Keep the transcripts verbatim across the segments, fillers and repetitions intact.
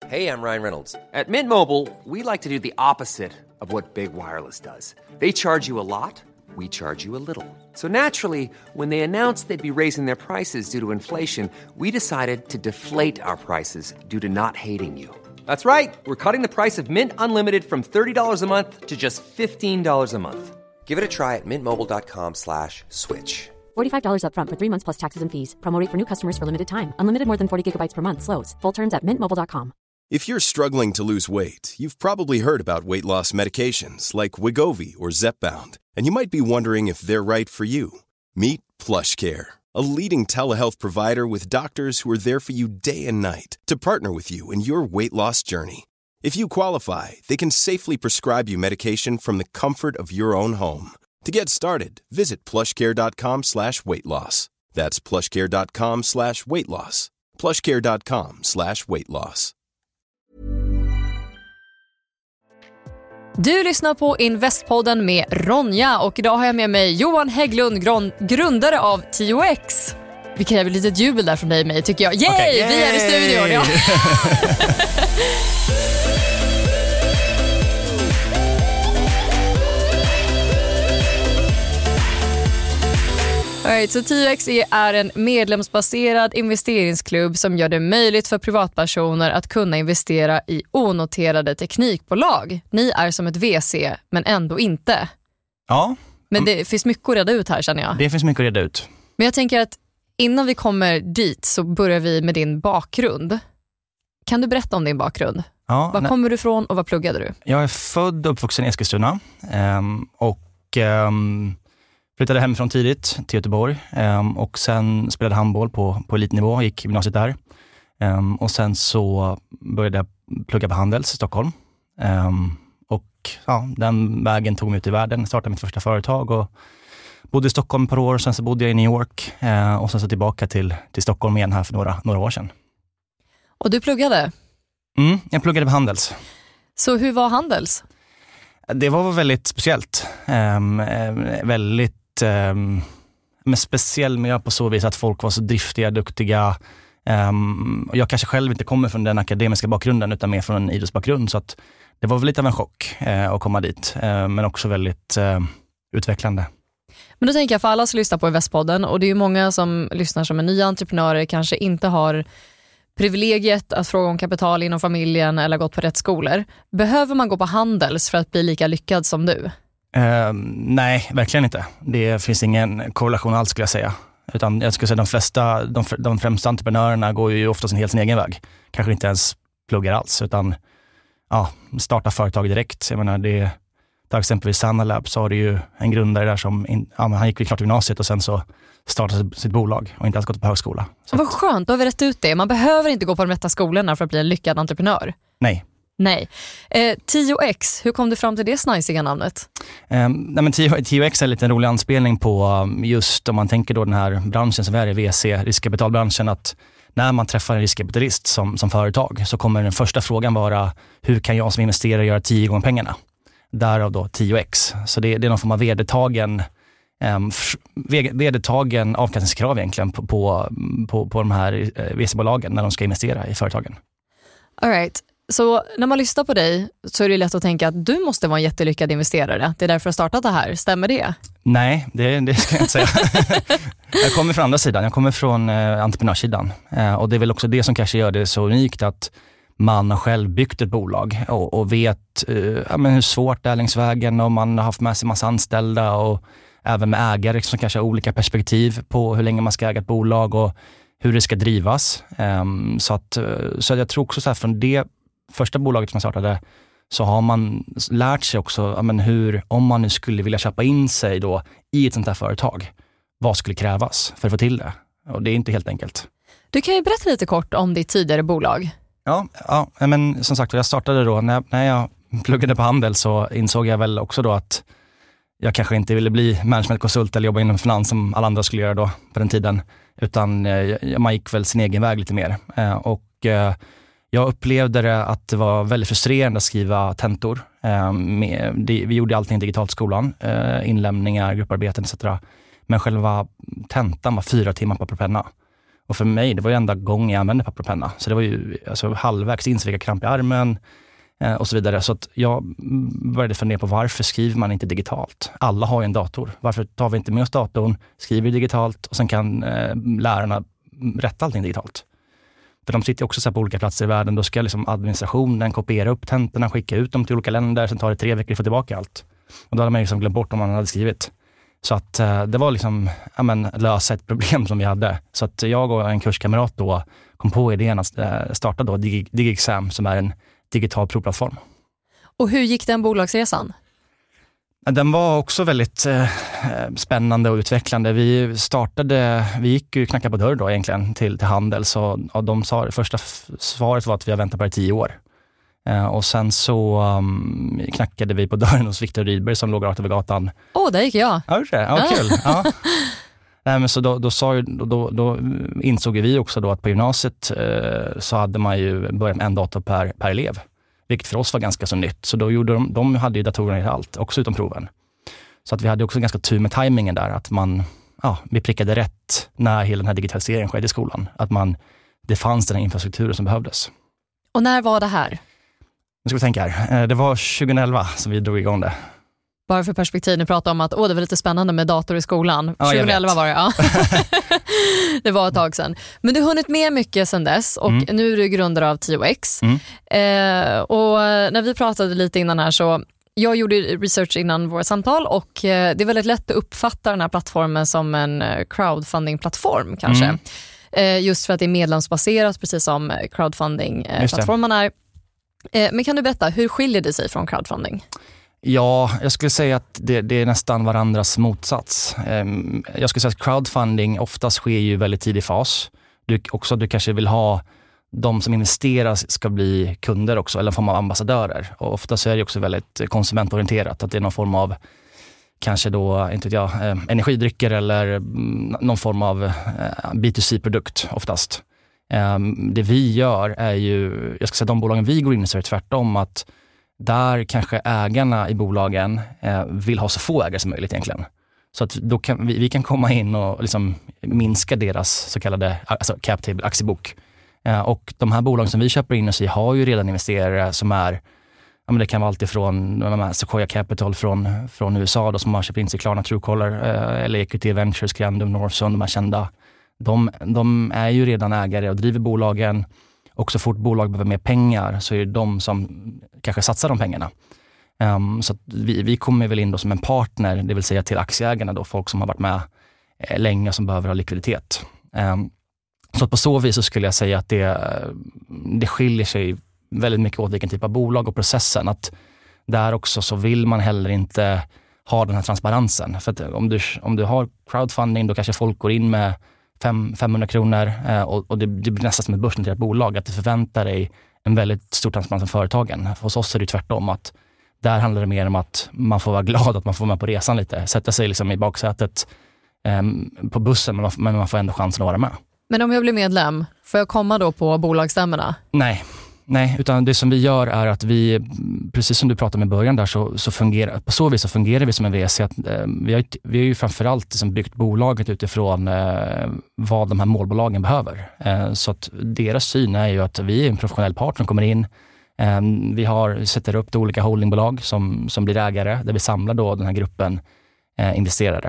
Hey, I'm Ryan Reynolds. At Mint Mobile, we like to do the opposite of what Big Wireless does. They charge you a lot, we charge you a little. So naturally, when they announced they'd be raising their prices due to inflation, we decided to deflate our prices due to not hating you. That's right. We're cutting the price of Mint Unlimited from thirty dollars a month to just fifteen dollars a month. Give it a try at mintmobile.com slash switch. forty-five dollars up front for three months plus taxes and fees. Promo rate for new customers for limited time. Unlimited more than forty gigabytes per month slows. Full terms at mint mobile dot com. If you're struggling to lose weight, you've probably heard about weight loss medications like Wegovy or Zepbound, and you might be wondering if they're right for you. Meet PlushCare, a leading telehealth provider with doctors who are there for you day and night to partner with you in your weight loss journey. If you qualify, they can safely prescribe you medication from the comfort of your own home. To get started, visit plushcare.com slash weight loss. That's plushcare.com slash weight loss. plushcare.com slash weight loss. Du lyssnar på Investpodden med Ronja och idag har jag med mig Johan Hägglund, grundare av tio X. Vi kräver lite jubel där från dig och mig tycker jag. Yay! Okay, yay! Vi är i studion, ja. Right, så tio X är en medlemsbaserad investeringsklubb som gör det möjligt för privatpersoner att kunna investera i onoterade teknikbolag. Ni är som ett V C, men ändå inte. Ja. Men det finns mycket att reda ut här, känner jag. Det finns mycket att reda ut. Men jag tänker att innan vi kommer dit så börjar vi med din bakgrund. Kan du berätta om din bakgrund? Ja, var kommer du ifrån och vad pluggade du? Jag är född och uppvuxen i Eskilstuna um, och... Um, flyttade hemifrån tidigt till Göteborg um, och sen spelade handboll på, på elitnivå, gick gymnasiet där. Um, och sen så började jag plugga på Handels i Stockholm. Um, och ja, den vägen tog mig ut i världen, startade mitt första företag och bodde i Stockholm ett par år. Sen så bodde jag i New York uh, och sen så tillbaka till, till Stockholm igen här för några, några år sedan. Och du pluggade? Mm, jag pluggade på Handels. Så hur var Handels? Det var väldigt speciellt. Um, väldigt um, men speciell miljö på så vis att folk var så driftiga, duktiga. Um, och jag kanske själv inte kommer från den akademiska bakgrunden utan mer från en idrottsbakgrund. Så att det var väl lite av en chock uh, att komma dit. Uh, men också väldigt uh, utvecklande. Men då tänker jag för alla som lyssnar på Investpodden, och det är ju många som lyssnar som är nya entreprenörer, kanske inte har privilegiet att fråga om kapital inom familjen eller gått på rätt skolor. Behöver man gå på Handels för att bli lika lyckad som du? Uh, nej, verkligen inte. Det finns ingen korrelation alls skulle jag säga. Utan jag skulle säga de flesta, de, de främsta entreprenörerna går ju ofta sin helt sin egen väg. Kanske inte ens pluggar alls utan ja, starta företag direkt. Jag menar det, till exempel i Sanalab så har det ju en grundare där som in, ja, han gick ju klart gymnasiet och sen så startade sitt bolag och inte alls gått på högskola. Så vad skönt, då har vi rätt ut det. Man behöver inte gå på de rätta skolorna för att bli en lyckad entreprenör. Nej. Nej. Eh, tio X, hur kom du fram till det snajsiga namnet? Eh, nej men tio X är en liten rolig anspelning på just om man tänker då den här branschen som är i V C, riskkapitalbranschen, att när man träffar en riskkapitalist som, som företag så kommer den första frågan vara hur kan jag som investerare göra tio gånger pengarna? Därav då tio X. Så det, det är någon form av vedertagen Um, vedertagen avkastningskrav egentligen på, på, på, på de här uh, V C-bolagen när de ska investera i företagen. All right. Så när man lyssnar på dig så är det lätt att tänka att du måste vara en jättelyckad investerare. Det är därför du har startat det här. Stämmer det? Nej, det, det ska jag inte säga. Jag kommer från andra sidan. Jag kommer från uh, entreprenörssidan. Uh, och det är väl också det som kanske gör det så unikt att man har själv byggt ett bolag och, och vet uh, ja, men hur svårt det är längs vägen och man har haft med sig massa anställda och även med ägare som kanske har olika perspektiv på hur länge man ska äga ett bolag och hur det ska drivas. Um, så, att, så att jag tror också så här, från det första bolaget som jag startade så har man lärt sig också ja, men hur, om man nu skulle vilja köpa in sig då i ett sånt här företag, vad skulle krävas för att få till det? Och det är inte helt enkelt. Du kan ju berätta lite kort om ditt tidigare bolag. Ja, ja men som sagt, jag startade då, när, när jag pluggade på Handel så insåg jag väl också då att jag kanske inte ville bli managementkonsult eller jobba inom finans som alla andra skulle göra då på den tiden. Utan eh, man gick väl sin egen väg lite mer. Eh, och eh, jag upplevde det att det var väldigt frustrerande att skriva tentor. Eh, med, det, vi gjorde allting digitalt i skolan. Eh, inlämningar, grupparbeten et cetera. Men själva tentan var fyra timmar på penna. Och för mig, det var ju enda gången jag använde papper och penna. Så det var ju alltså, halvvägs in så fick jag kramp i armen eh, och så vidare. Så att jag började fundera på varför skriver man inte digitalt? Alla har ju en dator. Varför tar vi inte med oss datorn, skriver digitalt och sen kan eh, lärarna rätta allting digitalt? För de sitter ju också så här på olika platser i världen. Då ska liksom administrationen kopiera upp tentorna, skicka ut dem till olika länder. Sen tar det tre veckor att få tillbaka allt. Och då hade man liksom glömt bort om man hade skrivit. Så att eh, det var liksom ja, men, lösa ett problem som vi hade. Så att jag och en kurskamrat då kom på idén att eh, starta då Dig- DigExam som är en digital provplattform. Och hur gick den bolagsresan? Den var också väldigt eh, spännande och utvecklande. Vi startade, vi gick ju knacka på dörr då egentligen till, till handel. Så ja, de sa, första f- svaret var att vi har väntat på det i tio år. Eh, och sen så um, knackade vi på dörren hos Viktor Rydberg som låg rakt över gatan. Åh, oh, där gick jag. Ja, det ja, kul. Ja. Nej, men så då, då, sa ju, då, då insåg vi också då att på gymnasiet eh, så hade man ju börjat med en dator per, per elev. Vilket för oss var ganska så nytt. Så då gjorde de, de hade ju datorerna i allt, också utom proven. Så att vi hade också ganska tur med tajmingen där. Att man, ja, vi prickade rätt när hela den här digitaliseringen skedde i skolan. Att man, det fanns den här infrastrukturen som behövdes. Och när var det här? Nu ska vi tänka här. Det var tjugoelva som vi drog igång det. Bara för perspektiv, ni pratade om att åh, det var lite spännande med dator i skolan. Ja, tjugoelva var det, ja. Det var ett tag sedan. Men du har hunnit med mycket sedan dess och mm. nu är du grundare av T O X. Mm. Eh, och när vi pratade lite innan här så jag gjorde research innan våra samtal och eh, det är väldigt lätt att uppfatta den här plattformen som en crowdfunding-plattform kanske. Mm. Eh, just för att det är medlemsbaserat precis som crowdfunding-plattformarna är. Eh, men kan du berätta, hur skiljer det sig från crowdfunding? Ja, jag skulle säga att det, det är nästan varandras motsats. Jag skulle säga att crowdfunding oftast sker ju väldigt tidig fas. Du, också du kanske vill ha de som investerar ska bli kunder också, eller en form av ambassadörer. Och ofta så är det också väldigt konsumentorienterat, att det är någon form av kanske då, inte vet jag, energidrycker eller någon form av B two C-produkt oftast. Det vi gör är ju, jag ska säga de bolagen vi går in i så är det tvärtom att där kanske ägarna i bolagen eh, vill ha så få ägare som möjligt egentligen. Så att då kan vi, vi kan komma in och liksom minska deras så kallade alltså cap table, aktiebok. Eh, och de här bolagen som vi köper in oss i har ju redan investerare som är, ja men det kan vara alltid från Sequoia Capital från, från U S A då, som har köpt in sig Klarna, Truecaller eh, eller Equity Ventures, Grandum, Northzone, de här kända. De, de är ju redan ägare och driver bolagen. Och så fort bolag behöver mer pengar så är det de som kanske satsar de pengarna. Um, så att vi, vi kommer väl in då som en partner, det vill säga till aktieägarna då, folk som har varit med eh, länge som behöver ha likviditet. Um, så att på så vis så skulle jag säga att det, det skiljer sig väldigt mycket åt vilken typ av bolag och processen. Att där också så vill man heller inte ha den här transparensen. För att om du, om du har crowdfunding då kanske folk går in med femhundra kronor eh, och, och det, det blir nästan som ett börsnoterat bolag att du förväntar dig en väldigt stor transparens från företagen. Hos oss är det tvärtom att där handlar det mer om att man får vara glad att man får med på resan lite. Sätta sig liksom i baksätet eh, på bussen men man, men man får ändå chansen att vara med. Men om jag blir medlem, får jag komma då på bolagsstämmorna? Nej. Nej, utan det som vi gör är att vi, precis som du pratade med i början där, så, så fungerar, på så vis så fungerar vi som en V C. Att, eh, vi, har, vi har ju framförallt liksom byggt bolaget utifrån eh, vad de här målbolagen behöver. Eh, så att deras syn är ju att vi är en professionell partner som kommer in. Eh, vi har, sätter upp olika holdingbolag som, som blir ägare, där vi samlar då den här gruppen eh, investerare.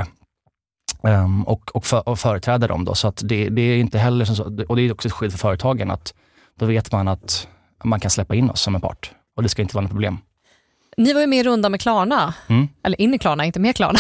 Um, och, och, för, och företräder dem då. Så att det, det är inte heller så, och det är också ett skydd för företagen att då vet man att man kan släppa in oss som en part. Och det ska inte vara något problem. Ni var ju med i runda med Klarna. Mm. Eller in i Klarna, inte med Klarna.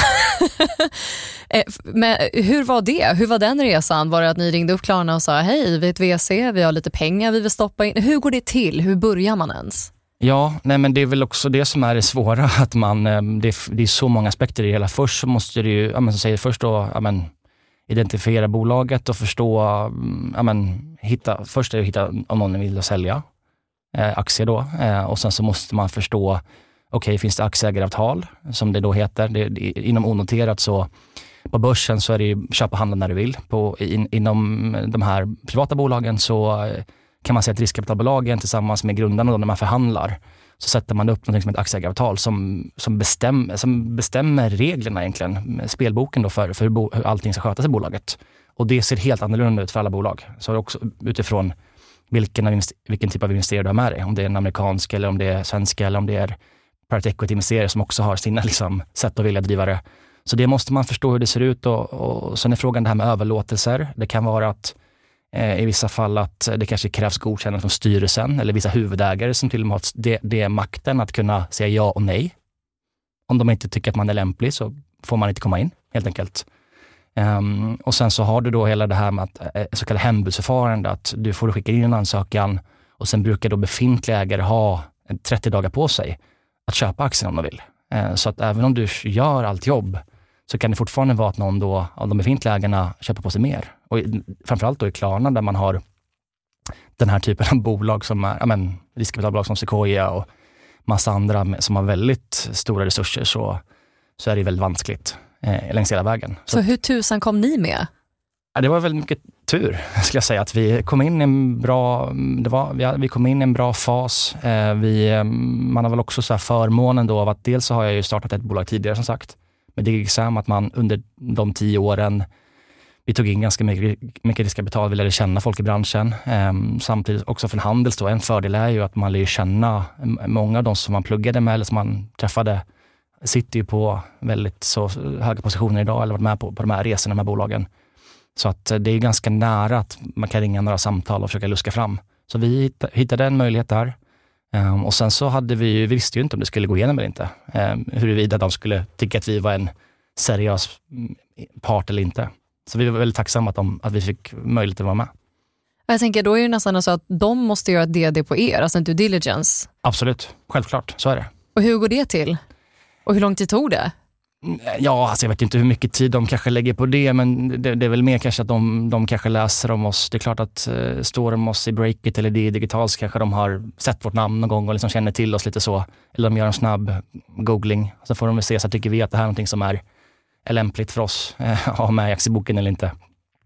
Men hur var det? Hur var den resan? Var det att ni ringde upp Klarna och sa hej, vi är ett V C, vi har lite pengar vi vill stoppa in. Hur går det till? Hur börjar man ens? Ja, nej men det är väl också det som är det svåra. Att man, det, är, det är så många aspekter i det hela. Först så måste du ju, ja, men, så säger, först då, ja, men, identifiera bolaget och förstå, ja, men, hitta, först är det att hitta om någon vill sälja eh, aktier då. Eh, och sen så måste man förstå, okej, okay, finns det aktieägaravtal som det då heter. Det, det, inom onoterat så på börsen så är det ju köpa och handla när du vill. På, in, inom de här privata bolagen så kan man säga att riskkapitalbolagen tillsammans med grundarna då, när man förhandlar så sätter man upp något som ett aktieägaravtal som, som, bestäm, som bestämmer reglerna egentligen, spelboken då för, för hur, bo, hur allting ska skötas i bolaget. Och det ser helt annorlunda ut för alla bolag. Så också utifrån vilken, vilken typ av investerare du har med dig. Om det är en amerikansk eller om det är svenska eller om det är private equity-investerare som också har sina liksom, sätt att vilja driva det. Så det måste man förstå hur det ser ut. Och, och sen är frågan det här med överlåtelser. Det kan vara att eh, i vissa fall att det kanske krävs godkännande från styrelsen eller vissa huvudägare som till och med har det, det är makten att kunna säga ja och nej. Om de inte tycker att man är lämplig så får man inte komma in helt enkelt. Um, och sen så har du då hela det här med att eh, så kallat hembudsförfarande, att du får skicka in en ansökan och sen brukar då befintliga ägare ha trettio dagar på sig att köpa aktien om de vill. Uh, så att även om du gör allt jobb så kan det fortfarande vara att någon då av de befintliga ägarna köper på sig mer. Och i, framförallt då i Klarna där man har den här typen av bolag som är, ja men, riskkapitalbolag som Sequoia och massa andra som har väldigt stora resurser, så, så är det väldigt vanskligt eh, längs hela vägen. Så, så hur tusan kom ni med? Ja, det var väldigt mycket tur, skulle jag säga. Att vi kom in i en bra, det var, vi, vi kom in i en bra fas. Eh, vi, man har väl också så här förmånen då av att dels så har jag ju startat ett bolag tidigare som sagt. Med DigExam, att man under de tio åren vi tog in ganska mycket, mycket riskkapital, vi lärde känna folk i branschen. Um, samtidigt också för Handels då, en fördel är ju att man lär känna många av de som man pluggade med eller som man träffade sitter ju på väldigt så höga positioner idag eller varit med på, på de här resorna med bolagen. Så att det är ganska nära att man kan ringa några samtal och försöka luska fram. Så vi hittade en möjlighet där. Um, och sen så hade vi, vi visste ju inte om det skulle gå igenom eller inte. Um, huruvida de skulle tycka att vi var en seriös part eller inte. Så vi var väldigt tacksamma att, de, att vi fick möjlighet att vara med. Jag tänker, då är det nästan så att de måste göra ett D D på er, alltså en due diligence. Absolut, självklart, så är det. Och hur går det till? Och hur lång tid tog det? Ja, alltså jag vet inte hur mycket tid de kanske lägger på det, men det, det är väl mer kanske att de, de kanske läser om oss. Det är klart att uh, står de oss i Breakit eller det digitalt så kanske de har sett vårt namn någon gång och liksom känner till oss lite så. Eller de gör en snabb googling. Så får de väl se, så tycker vi att det här är någonting som är är lämpligt för oss att ha med i aktieboken eller inte.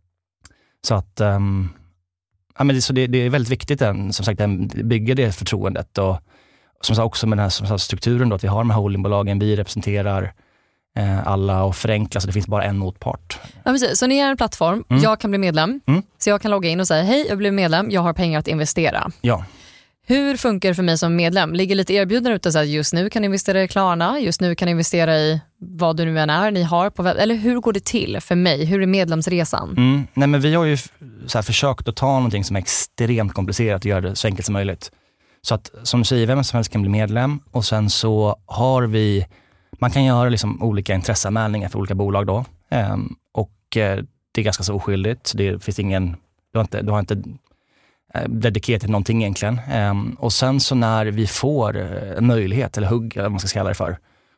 Så att um, ja, men det, så det, det är väldigt viktigt än, som sagt, att bygga det förtroendet och som sagt också med den här som sagt, strukturen då, att vi har de här holdingbolagen, vi representerar eh, alla och förenklar så det finns bara en motpart. Ja, precis. Så ni är en plattform, mm. jag kan bli medlem, mm. så jag kan logga in och säga hej, jag blir medlem, jag har pengar att investera. Ja. Hur funkar det för mig som medlem? Ligger lite erbjudanden ute så att just nu kan ni investera i Klarna, just nu kan ni investera i vad du nu än är ni har på webb, eller hur går det till för mig? Hur är medlemsresan? Mm. Nej, men vi har ju så här försökt att ta någonting som är extremt komplicerat och göra det så enkelt som möjligt. Så att som du säger, vem som helst kan bli medlem och sen så har vi, man kan göra liksom olika intresseanmälningar för olika bolag då ehm, och eh, det är ganska så oskyldigt. Det finns ingen, du har inte, du har inte dedikerat till någonting egentligen. Um, och sen så när vi får en möjlighet, eller hugg, eller vad man ska kalla det för,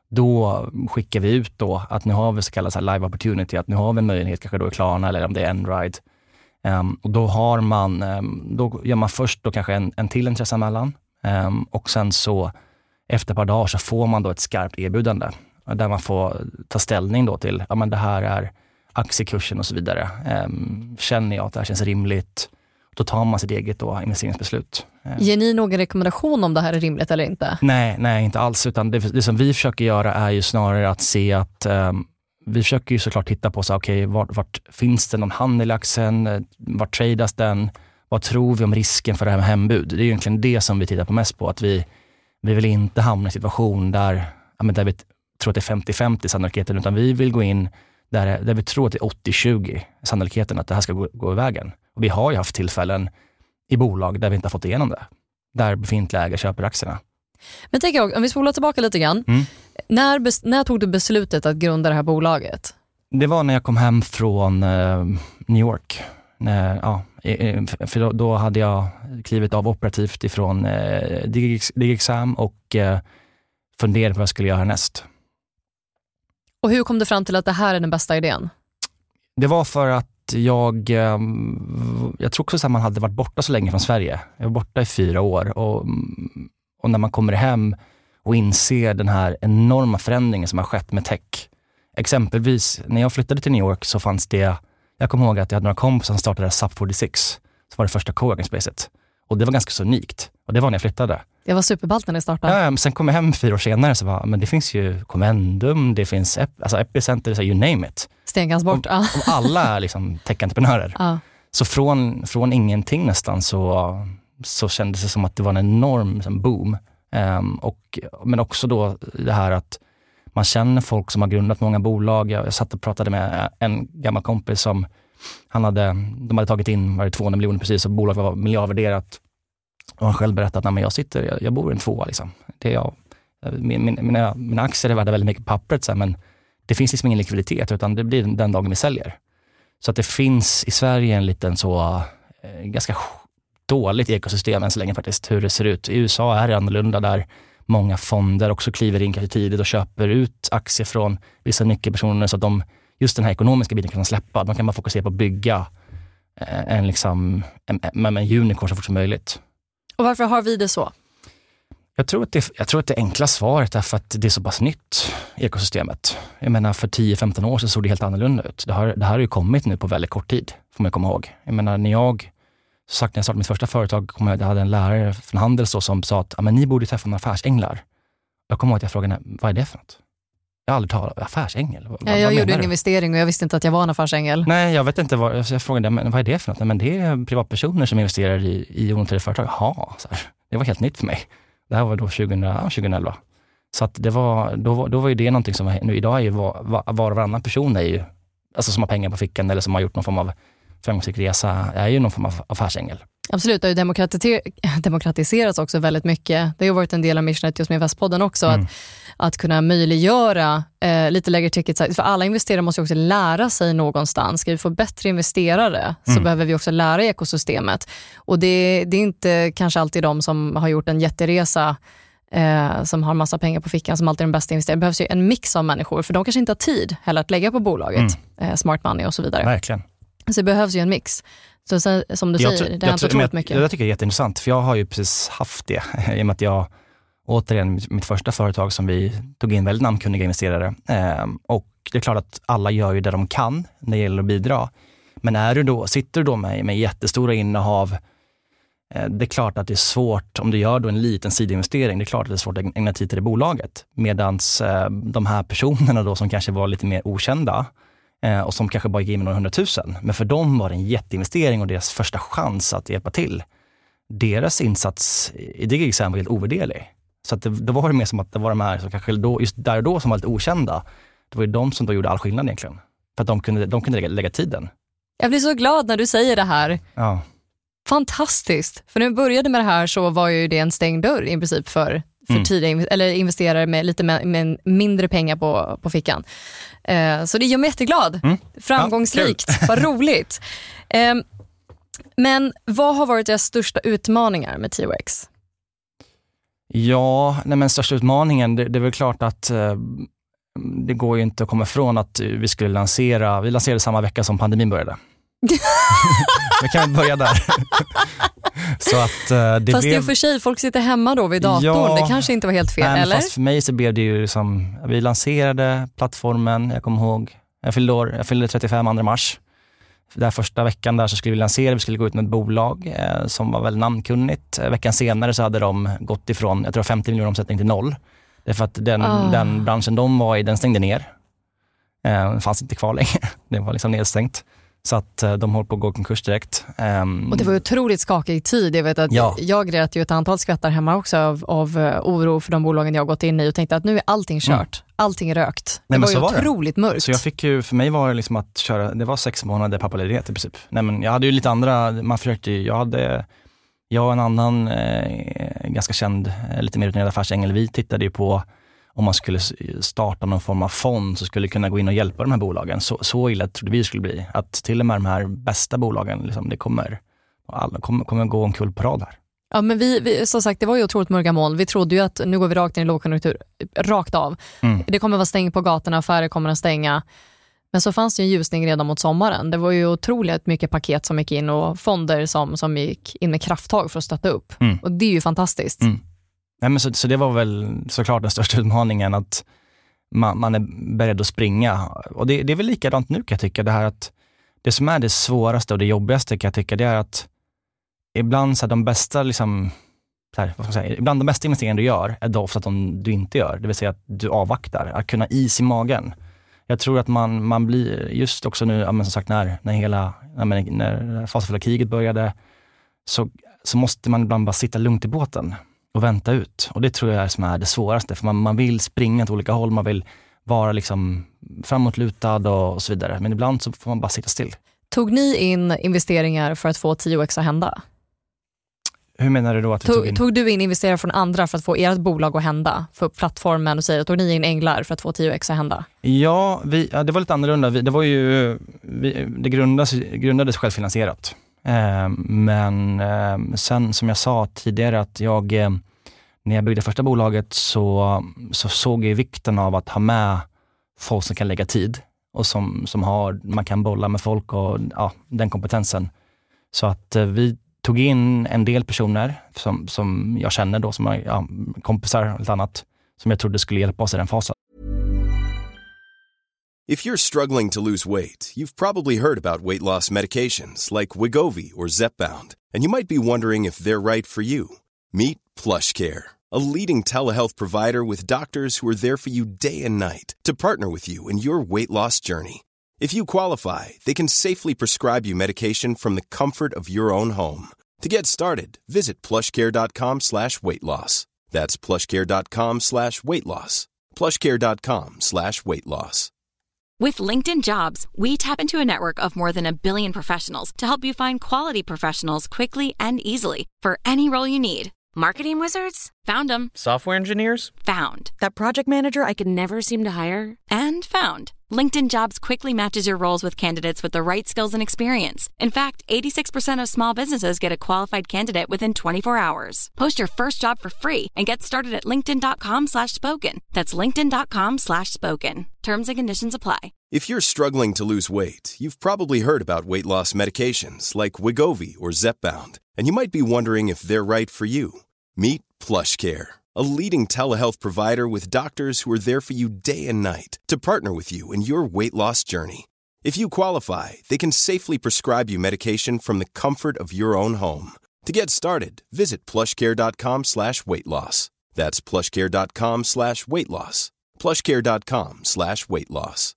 då skickar vi ut då att nu har vi så kallat så här live opportunity, att nu har vi en möjlighet kanske då i Klarna eller om det är Enride. Um, och då har man, um, då gör man först då kanske en, en till intresseanmälan um, och sen så efter ett par dagar så får man då ett skarpt erbjudande där man får ta ställning då till, ja men det här är aktiekursen och så vidare. Um, känner jag att det här känns rimligt? Då tar man sitt eget då, investeringsbeslut. Ger ni någon rekommendation om det här är rimligt eller inte? Nej, nej inte alls. Utan det, det som vi försöker göra är ju snarare att se att um, vi försöker ju såklart titta på så okej, okay, vart, vart finns det någon handel i aktien? Vart tradas den? Vad tror vi om risken för det här med hembud? Det är egentligen det som vi tittar på mest på. Att vi, vi vill inte hamna i en situation där, ja, men där vi tror att det är femtio femtio sannolikheten, utan vi vill gå in där, där vi tror att det är åttio tjugo sannolikheten att det här ska gå, gå i vägen. Och vi har ju haft tillfällen i bolag där vi inte har fått igenom det. Där befintliga ägare köper aktierna. Men tänk jag, om vi spolar tillbaka lite grann. Mm. När, bes, när tog du beslutet att grunda det här bolaget? Det var när jag kom hem från eh, New York. När, ja, för då, då hade jag klivit av operativt ifrån eh, DigExam och eh, funderade på vad jag skulle göra härnäst. Och hur kom du fram till att det här är den bästa idén? Det var för att jag, jag tror också att man hade varit borta så länge från Sverige. Jag var borta i fyra år och, och när man kommer hem och inser den här enorma förändringen som har skett med tech. Exempelvis när jag flyttade till New York så fanns det, jag kommer ihåg att jag hade några kompisar som startade S U P fyrtiosex, som var det första coworking spacet. Och det var ganska så unikt. Och det var när jag flyttade. Det var superballt när det startade. Ja, men sen kom jag hem fyra år senare så var men det finns ju Commendum, det finns Ep- alltså Epicenter, så you name it. Stenkans bort. Och, och alla är liksom tech-entreprenörer. Ja. Så från, från ingenting nästan så, så kändes det som att det var en enorm liksom, boom. Um, och, men också då det här att man känner folk som har grundat många bolag. Jag, jag satt och pratade med en gammal kompis som han hade, de hade tagit in var det tvåhundra miljoner precis och bolaget var miljardvärderat. Och han själv berättade att jag sitter, jag, jag bor i en tvåa liksom. Det är jag, min, min, mina, mina aktier är värda väldigt mycket på pappret så här, men det finns liksom ingen likviditet utan det blir den dagen vi säljer. Så att det finns i Sverige en liten så eh, ganska dåligt ekosystem än så länge faktiskt, hur det ser ut. I U S A är det annorlunda där många fonder också kliver in kanske tidigt och köper ut aktier från vissa nyckelpersoner så att de, just den här ekonomiska biten kan släppa. De kan bara fokusera på att bygga eh, en, liksom, en, en, en unicorn så fort som möjligt. Och varför har vi det så? Jag tror, att det, jag tror att det enkla svaret är för att det är så pass nytt, ekosystemet. Jag menar för tio femton år så såg det helt annorlunda ut. Det, har, det här har ju kommit nu på väldigt kort tid, får man komma ihåg. Jag menar när jag, så sagt när jag startade mitt första företag, kom jag, jag hade en lärare från Handels då, som sa att men ni borde träffa några affärsänglar. Jag kommer ihåg att jag frågade, vad är det för något? Jag har aldrig talat om affärsängel. Vad, ja, jag vad gjorde en du? investering och jag visste inte att jag var en affärsängel. Nej, jag vet inte vad, jag frågade, men vad är det för något? Nej, men det är privatpersoner som investerar i, i onoterade företag. Jaha, så här. Det var helt nytt för mig. Det här var då tjugohundraelva. Så att det var, då, då var ju det någonting som, nu idag är ju var, var, var och varannan person är ju, alltså som har pengar på fickan eller som har gjort någon form av framgångsrik resa, är ju någon form av affärsängel. Absolut, det har ju demokratiser- demokratiserats också väldigt mycket. Det har ju varit en del av missionet just med Investpodden också, mm. att, att kunna möjliggöra eh, lite lägre ticket size. För alla investerare måste ju också lära sig någonstans. Ska vi få bättre investerare så mm. behöver vi också lära ekosystemet. Och det, det är inte kanske alltid de som har gjort en jätteresa eh, som har massa pengar på fickan som alltid är den bästa investeraren. Det behövs ju en mix av människor, för de kanske inte har tid heller att lägga på bolaget. Mm. Eh, smart money och så vidare. Verkligen. Så det behövs ju en mix. Så sen, som du jag säger, tror, det har inte otroligt jag, mycket. Det tycker jag är jätteintressant, för jag har ju precis haft det. I och med att jag, återigen, mitt första företag som vi tog in väldigt namnkunniga investerare. Eh, och det är klart att alla gör ju det de kan när det gäller att bidra. Men är du då, sitter du då med, med jättestora innehav, eh, det är klart att det är svårt, om du gör då en liten sidinvestering, det är klart att det är svårt att ägna tid till det bolaget. Medans eh, de här personerna då som kanske var lite mer okända, och som kanske bara gick in med några hundratusen. Men för dem var det en jätteinvestering och deras första chans att hjälpa till. Deras insats i det exempel var helt ovärderlig. Så att det, då var det mer som att det var de här som kanske då, just där och då som var lite okända. Det var ju de som då gjorde all skillnad egentligen. För att de kunde, de kunde lägga, lägga tiden. Jag blir så glad när du säger det här. Ja. Fantastiskt. För när vi började med det här så var ju det en stängd dörr i princip för för mm. tidiga eller investerare med lite med, med mindre pengar på, på fickan. Eh, så det gör mig jätteglad. Mm. Framgångsrikt. Ja, vad roligt. Eh, men vad har varit deras största utmaningar med T O X? Ja, nej men största utmaningen, det, det är väl klart att eh, det går ju inte att komma ifrån att vi skulle lansera, vi lanserade samma vecka som pandemin började. Vi kan börja där. Så att, uh, det fast blev... det är för sig, folk sitter hemma då vid datorn, ja, det kanske inte var helt fel, nej, eller? Fast för mig så blev det ju som, vi lanserade plattformen, jag kommer ihåg, jag fyllde, år, jag fyllde trettiofem andra mars. Den första veckan där så skulle vi lansera, vi skulle gå ut med ett bolag eh, som var väldigt namnkunnigt. Veckan senare så hade de gått ifrån, jag tror femtio miljoner omsättning till noll. Det är för att den, oh. den branschen de var i, den stängde ner. Eh, den fanns inte kvar längre, det var liksom nedstängt. Så att de håller på att gå konkurs direkt. Um, och det var ju otroligt skakig tid. Jag vet att ja. jag grät ju ett antal skrattar hemma också av, av uh, oro för de bolagen jag har gått in i och tänkte att nu är allting kört. Mm. Allting är rökt. Det Nej, var ju var otroligt det. mörkt. Så jag fick ju, för mig var det liksom att köra, det var sex månader pappaledighet i princip. Nej, men jag hade ju lite andra, man försökte ju, jag hade, jag och en annan eh, ganska känd, lite mer rutinerad affärsängel, vi tittade ju på om man skulle starta någon form av fond så skulle kunna gå in och hjälpa de här bolagen. Så, så illa trodde vi skulle bli. Att till och med de här bästa bolagen, liksom, det kommer, alla kommer, kommer gå omkull på rad här. Ja, men vi, vi, som sagt, det var ju otroligt mörka moln. Vi trodde ju att nu går vi rakt in i lågkonjunktur, rakt av. Mm. Det kommer vara stängt på gatorna, affärer kommer att stänga. Men så fanns det en ljusning redan mot sommaren. Det var ju otroligt mycket paket som gick in och fonder som, som gick in med krafttag för att stötta upp. Mm. Och det är ju fantastiskt. Mm. Nej, men så, så det var väl såklart den största utmaningen, att man, man är beredd att springa. Och det, det är väl likadant nu kan jag tycka. Det här att det som är det svåraste och det jobbigaste kan jag tycka, det är att ibland så här, de bästa liksom, så här, vad ska jag säga, ibland de bästa investeringar du gör är då ofta att de du inte gör. Det vill säga att du avvaktar, att kunna is i magen. Jag tror att man, man blir, just också nu, ja, men som sagt när, när hela, ja, men när fasansfulla kriget började, så, så måste man ibland bara sitta lugnt i båten och vänta ut. Och det tror jag är som är det svåraste, för man, man vill springa åt olika håll, man vill vara liksom framåtlutad och, och så vidare. Men ibland så får man bara sitta still. Tog ni in investeringar för att få tio X att hända? Hur menar du då att du tog, tog in? Tog du in investeringar från andra för att få ert bolag att hända? För plattformen och säger, tog ni in änglar för att få tio X att hända? Ja, vi, ja det var lite annorlunda. Vi, det var ju, vi, det grundades, grundades självfinansierat. Eh, men eh, sen som jag sa tidigare att jag, eh, när jag byggde första bolaget så, så såg jag vikten av att ha med folk som kan lägga tid och som, som har, man kan bolla med folk och ja, den kompetensen. Så att eh, vi tog in en del personer som, som jag känner då, som är ja, kompisar och lite annat, som jag trodde skulle hjälpa oss i den fasen. If you're struggling to lose weight, you've probably heard about weight loss medications like Wegovy or Zepbound, and you might be wondering if they're right for you. Meet PlushCare, a leading telehealth provider with doctors who are there for you day and night to partner with you in your weight loss journey. If you qualify, they can safely prescribe you medication from the comfort of your own home. To get started, visit plushcare.com slash weight loss. That's plushcare.com slash weight loss. plushcare.com slash weight loss. With LinkedIn Jobs, we tap into a network of more than a billion professionals to help you find quality professionals quickly and easily for any role you need. Marketing wizards? Found them. Software engineers? Found. That project manager I could never seem to hire? And found. LinkedIn Jobs quickly matches your roles with candidates with the right skills and experience. In fact, eighty-six percent of small businesses get a qualified candidate within twenty-four hours. Post your first job for free and get started at linkedin.com slash spoken. That's linkedin.com slash spoken. Terms and conditions apply. If you're struggling to lose weight, you've probably heard about weight loss medications like Wegovy or Zepbound, and you might be wondering if they're right for you. Meet PlushCare, a leading telehealth provider with doctors who are there for you day and night to partner with you in your weight loss journey. If you qualify, they can safely prescribe you medication from the comfort of your own home. To get started, visit plushcare.com slash weight loss. That's plushcare.com slash weight loss. plushcare.com slash weight loss.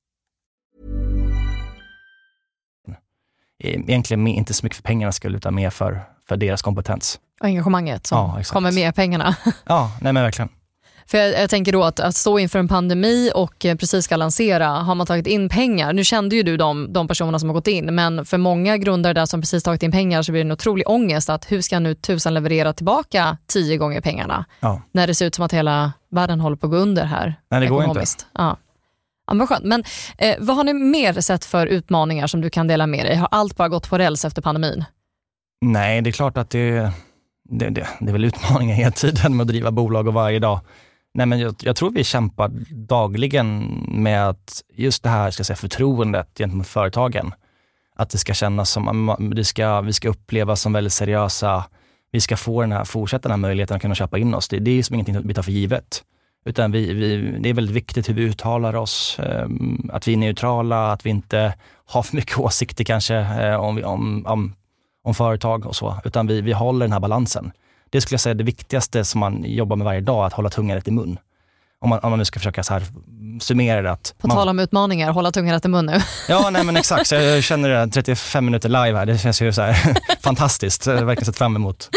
Egentligen inte så mycket för pengarna skulle, utan mer för, för deras kompetens. Och engagemanget som ja, kommer med pengarna. Ja, nej men verkligen. För jag, jag tänker då att, att stå inför en pandemi och precis ska lansera, har man tagit in pengar. Nu kände ju du de, de personerna som har gått in, men för många grundare där som precis tagit in pengar så blir det en otrolig ångest att hur ska nu tusen leverera tillbaka tio gånger pengarna? Ja. När det ser ut som att hela världen håller på att gå under här. Nej, det går inte. Ja. Ja, men skönt. Men eh, vad har ni mer sett för utmaningar som du kan dela med dig? Har allt bara gått på räls efter pandemin? Nej, det är klart att det, det, det, det är väl utmaningar hela tiden med att driva bolag och varje dag. Nej, men jag, jag tror vi kämpar dagligen med att just det här ska säga, förtroendet gentemot företagen. Att det ska kännas som det ska, vi ska uppleva som väldigt seriösa. Vi ska få den här, fortsätta den här möjligheten att kunna köpa in oss. Det, det är som ingenting vi tar för givet. Utan vi, vi, det är väldigt viktigt hur vi uttalar oss, um, att vi är neutrala, att vi inte har för mycket åsikter kanske uh, om, om, om, om företag och så. Utan vi, vi håller den här balansen. Det skulle jag säga är det viktigaste som man jobbar med varje dag, att hålla tungan rätt i mun. Om man, om man nu ska försöka så här summera det. Att På man, tal om utmaningar, hålla tungan rätt i mun nu. Ja, nej men exakt. Så jag känner det trettiofem minuter live här. Det känns ju så här fantastiskt. Jag har verkligen sett fram emot.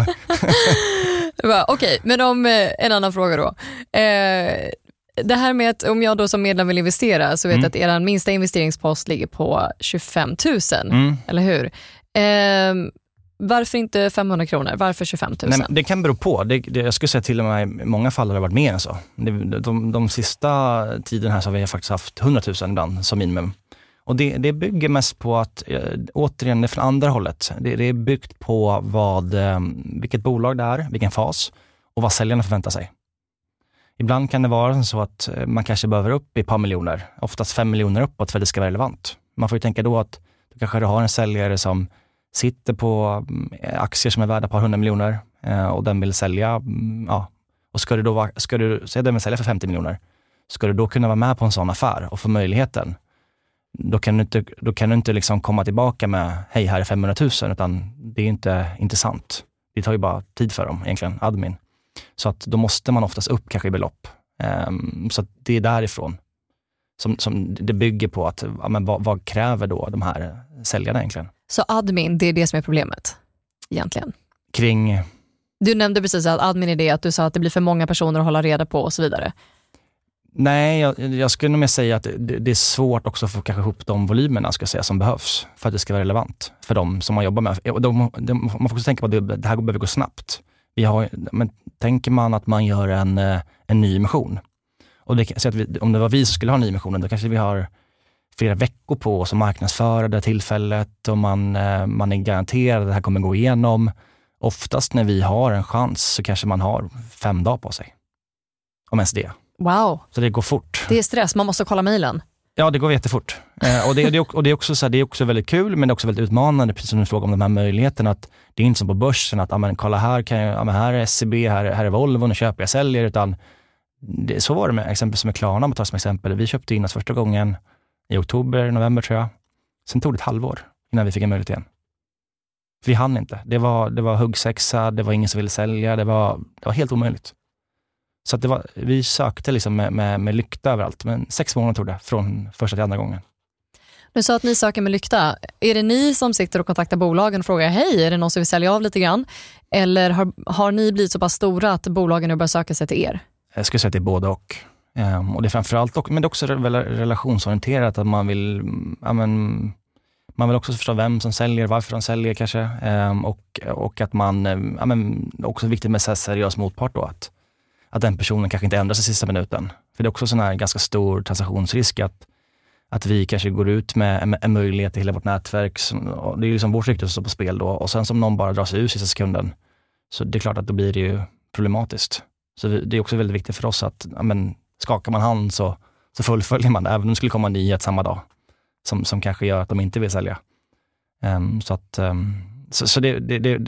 Okej, okay, men om en annan fråga då. Eh, det här med att om jag då som medlem vill investera så vet jag mm. att er minsta investeringspost ligger på tjugofem tusen, mm. eller hur? Eh, varför inte femhundra kronor? Varför tjugofem tusen? Nej, det kan bero på. Det, det, jag skulle säga till och med i många fall har det varit mer än så. Det, de, de sista tiden här så har vi faktiskt haft hundra tusen ibland som minimum. Och det, det bygger mest på att, äh, återigen, det är från andra hållet. Det, det är byggt på vad, äh, vilket bolag det är, vilken fas och vad säljarna förväntar sig. Ibland kan det vara så att man kanske behöver upp i ett par miljoner, oftast fem miljoner uppåt för att det ska vara relevant. Man får ju tänka då att du kanske har en säljare som sitter på aktier som är värda ett par hundra miljoner äh, och den vill sälja, ja, och ska du då, ska du säga den vill sälja för femtio miljoner, ska du då kunna vara med på en sån affär och få möjligheten? då kan du inte, då kan du inte liksom komma tillbaka med hej, här är femhundratusen, utan det är inte intressant. Det tar ju bara tid för dem egentligen, admin. Så att då måste man oftast upp kanske i belopp. Um, så att det är därifrån som, som det bygger på att ja, men vad, vad kräver då de här säljarna egentligen? Så admin, det är det som är problemet egentligen? Kring... Du nämnde precis att admin är det, att du sa att det blir för många personer att hålla reda på och så vidare. Nej, jag, jag skulle nog mer säga att det, det är svårt också att få kanske ihop de volymerna ska jag säga, som behövs för att det ska vara relevant för dem som man jobbar med. De, de, man får också tänka på att det, det här behöver gå snabbt. Vi har, men tänker man att man gör en, en ny emission, och det, så att vi, om det var vi som skulle ha en ny emission, då kanske vi har flera veckor på oss att marknadsföra det tillfället, och man, man är garanterad att det här kommer gå igenom. Oftast när vi har en chans så kanske man har fem dagar på sig. Om ens det. Wow. Så det går fort. Det är stress, man måste kolla mejlen. Ja, det går jättefort. Eh, och det, det, och det, är också så här, det är också väldigt kul, men det är också väldigt utmanande, precis som du frågar om de här möjligheterna. Att det är inte som på börsen att, ja men kolla här, kan jag, ja, men här är S C B, här, här är Volvo, nu köper jag, säljer. Utan det, så var det med exempel som med Klarna, om tar som exempel. Vi köpte in oss första gången i oktober, november tror jag. Sen tog det ett halvår innan vi fick en möjlighet igen. Vi hann inte. Det var, det var huggsexa, det var ingen som ville sälja, det var, det var helt omöjligt. Så att det var, vi sökte liksom med, med, med lykta överallt, men sex månader tog det från första till andra gången. Du sa att ni söker med lykta. Är det ni som sitter och kontaktar bolagen och frågar hej, är det någon som vill sälja av lite grann? Eller har, har ni blivit så pass stora att bolagen nu börjar söka sig till er? Jag skulle säga att det är både och. Um, och det är framförallt, och, men det är också relationsorienterat, att man vill, ja, men, man vill också förstå vem som säljer, varför de säljer kanske. Um, och, och att man, ja, men, också viktigt med så här seriös motpart då, att att den personen kanske inte ändrar sig sista minuten. För det är också sån här ganska stor transaktionsrisk att, att vi kanske går ut med en, en möjlighet till hela vårt nätverk. Som, och det är liksom vårt rykte som står på spel då. Och sen som någon bara drar sig ur sista sekunden, så det är klart att då blir det ju problematiskt. Så vi, det är också väldigt viktigt för oss att ja, men, skakar man hand så, så fullföljer man det. Även om det skulle komma en nyhet samma dag som, som kanske gör att de inte vill sälja. Um, så att... Um, Så, så det, det, det,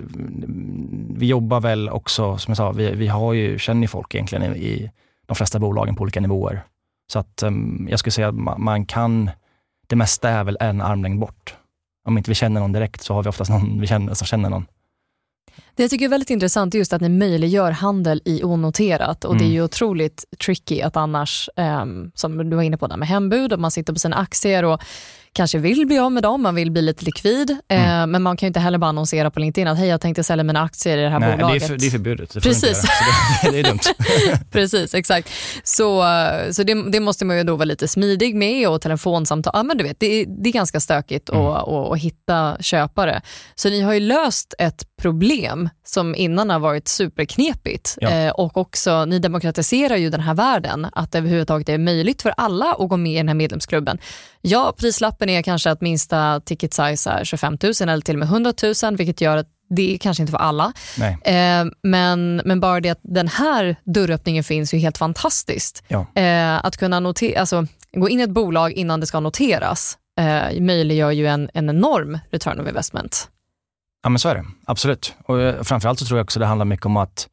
vi jobbar väl också, som jag sa, vi, vi har ju, känner ju folk egentligen i, i de flesta bolagen på olika nivåer. Så att um, jag skulle säga att man, man kan, det mesta är väl en armlängd bort. Om inte vi känner någon direkt så har vi oftast någon vi känner som känner någon. Det jag tycker är väldigt intressant är just att ni möjliggör handel i onoterat, och mm. det är ju otroligt tricky att annars, um, som du var inne på där med hembud, och man sitter på sina aktier och kanske vill bli av med dem, man vill bli lite likvid, mm. eh, men man kan ju inte heller bara annonsera på LinkedIn att hej, jag tänkte sälja mina aktier i det här Nej, bolaget. Det är, för, det är förbjudet. Det Precis. Det, det är dumt. Precis, exakt. Så, så det, det måste man ju då vara lite smidig med, och telefonsamtal. Ja, men du vet, det, det är ganska stökigt mm. att, att, att hitta köpare. Så ni har ju löst ett problem som innan har varit superknepigt. Ja. Eh, och också, ni demokratiserar ju den här världen, att det överhuvudtaget är möjligt för alla att gå med i den här medlemsklubben. Ja, prislappen är kanske att minsta ticket size är tjugofem tusen eller till och med hundra tusen, vilket gör att det är kanske inte för alla. Nej. Eh, men, men bara det att den här dörröppningen finns ju helt fantastiskt. Ja. Eh, att kunna notera, alltså, gå in i ett bolag innan det ska noteras eh, möjliggör ju en, en enorm return of investment. Ja, men så är det. Absolut. Och framförallt så tror jag också det handlar mycket om att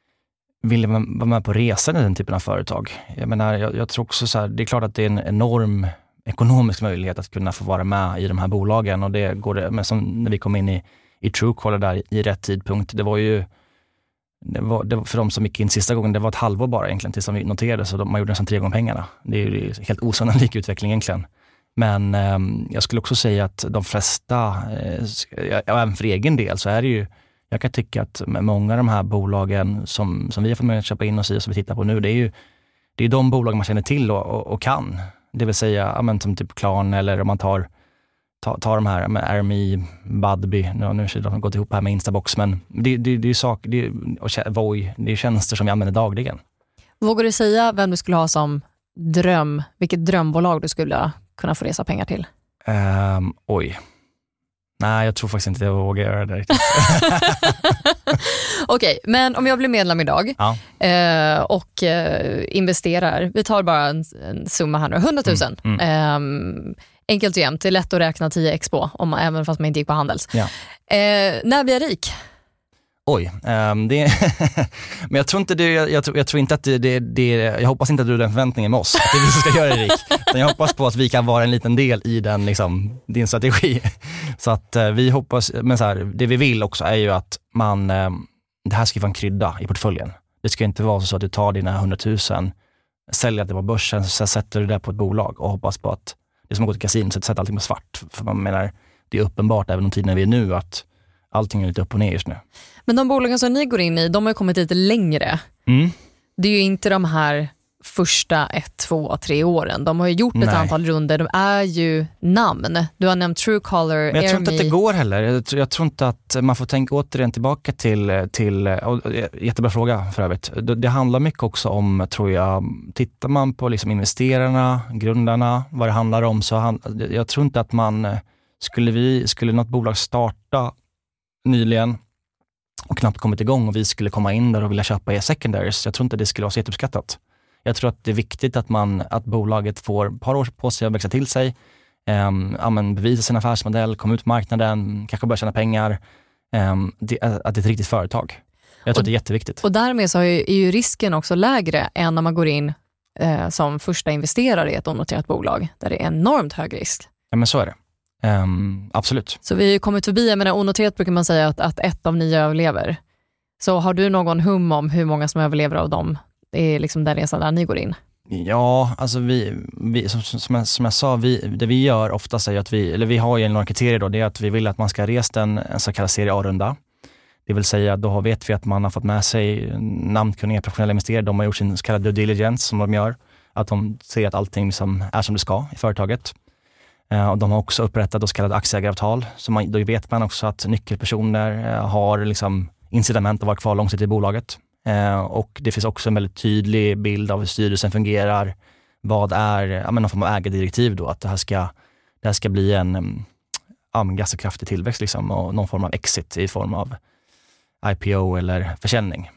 vill man vara med på resan i den typen av företag. Jag menar, jag, jag tror också så här, det är klart att det är en enorm ekonomisk möjlighet att kunna få vara med i de här bolagen, och det går det, men som när vi kom in i, i Truecaller där i rätt tidpunkt, det var ju det var, det var för de som gick in sista gången, det var ett halvår bara egentligen tills de noterade, så de, man gjorde nästan tre gånger pengarna. Det är ju helt osannolik utveckling egentligen. Men eh, jag skulle också säga att de flesta, eh, ja, även för egen del, så är det ju, jag kan tycka att med många av de här bolagen som, som vi har fått möjlighet att köpa in oss i och som vi tittar på nu, det är ju det är de bolag man känner till och, och, och kan. Det vill säga, ja, men, som typ Klarna, eller om man tar, tar, tar de här med R M I, Budbee, nu, nu har de gått ihop här med Instabox, men det, det, det är ju sak, det är, och Voi, det är tjänster som vi använder dagligen. Vågar du säga vem du skulle ha som dröm, vilket drömbolag du skulle kunna få resa pengar till? Um, oj. Nej, jag tror faktiskt inte jag vågar göra det riktigt. Okej, okay, men om jag blir medlem idag ja. eh, och eh, investerar, vi tar bara en, en summa här nu, hundra tusen. Mm, mm. Eh, enkelt och jämnt, det är lätt att räkna tio expo, om man, även fast man inte gick på Handels. Ja. Eh, när blir jag rik? Oj, um, det men jag tror inte det, jag, jag, tror, jag tror inte att det, det, det, jag hoppas inte att du har den förväntningen med oss, att det är vi som ska göra det, Erik. Jag hoppas på att vi kan vara en liten del i den, liksom, din strategi. Så att uh, vi hoppas, men så här, det vi vill också är ju att man, um, det här ska vara en krydda i portföljen. Det ska inte vara så att du tar dina hundratusen, säljer det på börsen, så sätter du det på ett bolag och hoppas på att det är som att gå till kasino, så sätter allting på svart. För man menar, det är uppenbart även om tiden vi är nu att allting är lite upp och ner just nu. Men de bolagen som ni går in i, de har kommit lite längre. Mm. Det är ju inte de här första ett, två, tre åren. De har ju gjort ett Nej. antal runder. De är ju namn. Du har nämnt Truecaller, Men jag Airme. tror inte att det går heller. Jag tror, jag tror inte att man får tänka återigen tillbaka till, till och, jättebra fråga för övrigt. Det, det handlar mycket också om, tror jag, tittar man på liksom investerarna, grundarna, vad det handlar om, så han, jag tror inte att man, skulle vi, skulle något bolag starta nyligen och knappt kommit igång och vi skulle komma in där och vilja köpa er secondaries, jag tror inte det skulle vara så jätteuppskattat. Jag tror att det är viktigt att man, att bolaget får ett par år på sig att växa till sig, eh, ja, men bevisa sin affärsmodell, komma ut på marknaden, kanske börja tjäna pengar, eh, det, att det är ett riktigt företag. Jag tror och, att det är jätteviktigt. Och därmed så är ju, är ju risken också lägre än när man går in eh, som första investerare i ett onoterat bolag, där det är enormt hög risk. Ja, men så är det. Um, absolut. Så vi har ju kommit förbi, jag menar, onoterat brukar man säga att, att ett av nio överlever. Så har du någon hum om hur många som överlever av dem? Det är liksom den resan där ni går in. Ja, alltså vi, vi som, som, jag, som jag sa, vi, det vi gör ofta är att vi, eller vi har ju några kriterier då, det är att vi vill att man ska resa en, en så kallad serie A-runda. Det vill säga, då vet vi att man har fått med sig namnkunniga professionella investerare, de har gjort sin så kallad due diligence som de gör, att de ser att allting liksom är som det ska i företaget. Uh, och de har också upprättat då så kallade aktieägaravtal, så man, då vet man också att nyckelpersoner uh, har liksom incitament att vara kvar långsiktigt i bolaget. Uh, och det finns också en väldigt tydlig bild av hur styrelsen fungerar. Vad är, ja, men någon form av ägardirektiv då, att det här ska, det här ska bli en, um, ja, en ganska kraftig tillväxt liksom, och någon form av exit i form av I P O eller försäljning.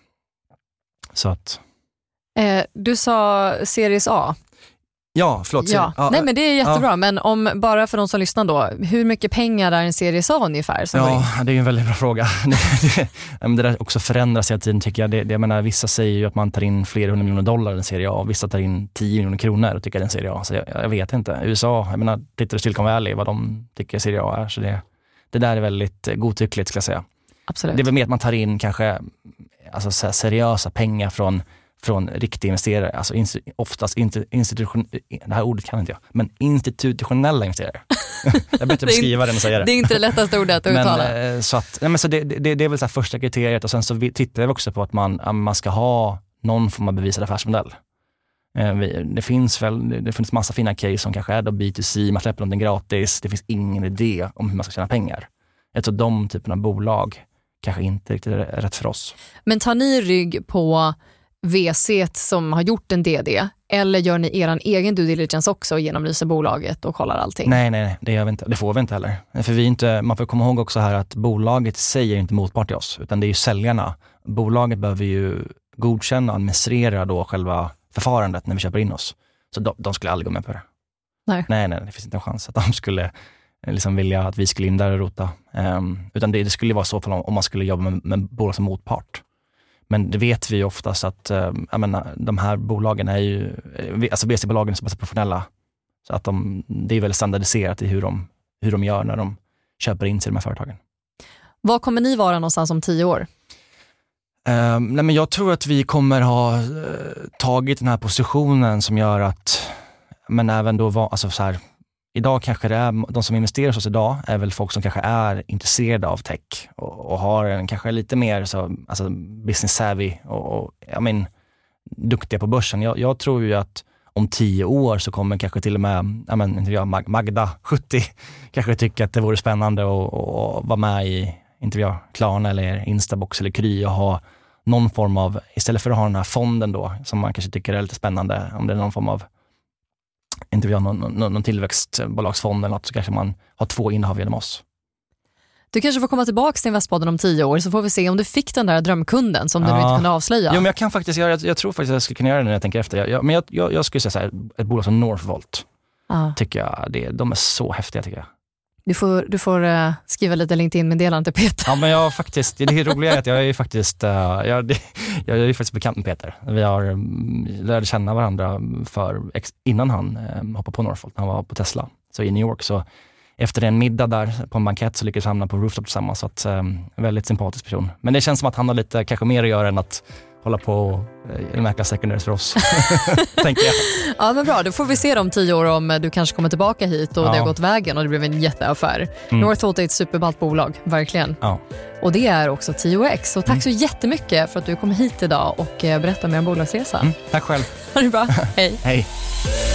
Så att... Uh, du sa Series A. Ja, förlåt. Ja. Ja, Nej, men det är jättebra. ja. Men om, bara för de som lyssnar då, hur mycket pengar är en Series A ungefär? Som ja, det är en väldigt bra fråga. det, det, det där också förändras hela tiden, tycker jag. Det, det, jag menar, vissa säger ju att man tar in flera hundra miljoner dollar i en Serie A, och vissa tar in tio miljoner kronor och tycker det är en Serie A. Så jag, jag vet inte. U S A, jag menar, tittar du Silicon Valley, vad de tycker Serie A är. Så det, det där är väldigt godtyckligt, ska jag säga. Absolut. Det är väl mer att man tar in kanske alltså, så seriösa pengar från från riktiga investerare, alltså in, oftast institution, det här ordet kan inte jag, men institutionella investerare. Jag bättre beskriva den och säga det. Det är inte det lättaste ordet att uttala. Men, så att, nej, men så det, det, det är väl så här första kriteriet, och sen så tittar vi också på att man, man ska ha någon form av bevisad affärsmodell. Det finns väl, det finns massa fina case som kanske är då B två C, man släpper någonting gratis, det finns ingen idé om hur man ska tjäna pengar. Jag tror de typerna av bolag kanske inte riktigt är rätt för oss. Men tar ni rygg på V C som har gjort en D D, eller gör ni er egen due diligence också och genomlyser bolaget och kollar allting? Nej, nej, nej, det gör vi inte. Det får vi inte heller. För vi inte, man får komma ihåg också här att bolaget säger inte motpart till oss, utan det är ju säljarna. Bolaget behöver ju godkänna och administrera då själva förfarandet när vi köper in oss. Så de, de skulle aldrig gå med på det. Nej. Nej, nej, det finns inte en chans att de skulle liksom vilja att vi skulle in där och rota. Um, utan det, det skulle vara så för om man skulle jobba med, med bolag som motpart. Men det vet vi ju oftast att äh, jag menar, de här bolagen är ju, alltså B C-bolagen är så pass professionella, så att de, det är väldigt standardiserat i hur de, hur de gör när de köper in till de här företagen. Vad kommer ni vara någonstans om tio år? Uh, nej men jag tror att vi kommer ha uh, tagit den här positionen som gör att, men även då var, alltså så här, idag kanske det är, de som investerar hos oss idag är väl folk som kanske är intresserade av tech och, och har en kanske lite mer så, alltså business savvy och, och jag men, duktiga på börsen. Jag, jag tror ju att om tio år så kommer kanske till och med jag men, inte jag, Magda sjuttio kanske tycka att det vore spännande att, att vara med i inte jag, Klarna eller Instabox eller Kry och ha någon form av, istället för att ha den här fonden då som man kanske tycker är lite spännande, om det är någon form av inte vi har någon, någon, någon tillväxtbolagsfond eller något, så kanske man har två innehav genom oss. Du kanske får komma tillbaka till Investpodden om tio år, så får vi se om du fick den där drömkunden som ja. du nu inte kunde avslöja. Jo, men jag kan faktiskt göra, jag, jag tror faktiskt att jag skulle kunna göra det när jag tänker efter. Jag, jag, men jag, jag, jag skulle säga så här, ett bolag som Northvolt, ja. tycker jag, det, de är så häftiga tycker jag. Du får, du får uh, skriva lite LinkedIn-meddelande till Peter. Ja, men jag faktiskt, det är roliga är att jag är ju faktiskt, uh, jag, det, jag är ju faktiskt bekant med Peter. Vi har um, lärde känna varandra för, innan han um, hoppade på Northvolt, han var på Tesla, så i New York. Så efter en middag där på en bankett så lyckades vi hamna på rooftop tillsammans. Så att, um, väldigt sympatisk person. Men det känns som att han har lite kanske mer att göra än att hålla på och eh, mäkla secondaries för oss, tänker jag. Ja, men bra. Då får vi se om tio år om du kanske kommer tillbaka hit och ja. det har gått vägen och det blev en jätteaffär. Mm. Northvolt är ett superballt bolag, verkligen. Ja. Och det är också T O X. Och tack mm. så jättemycket för att du kom hit idag och berättade om er bolagsresa. Mm. Tack själv. Ha det bra. Hej. Hej.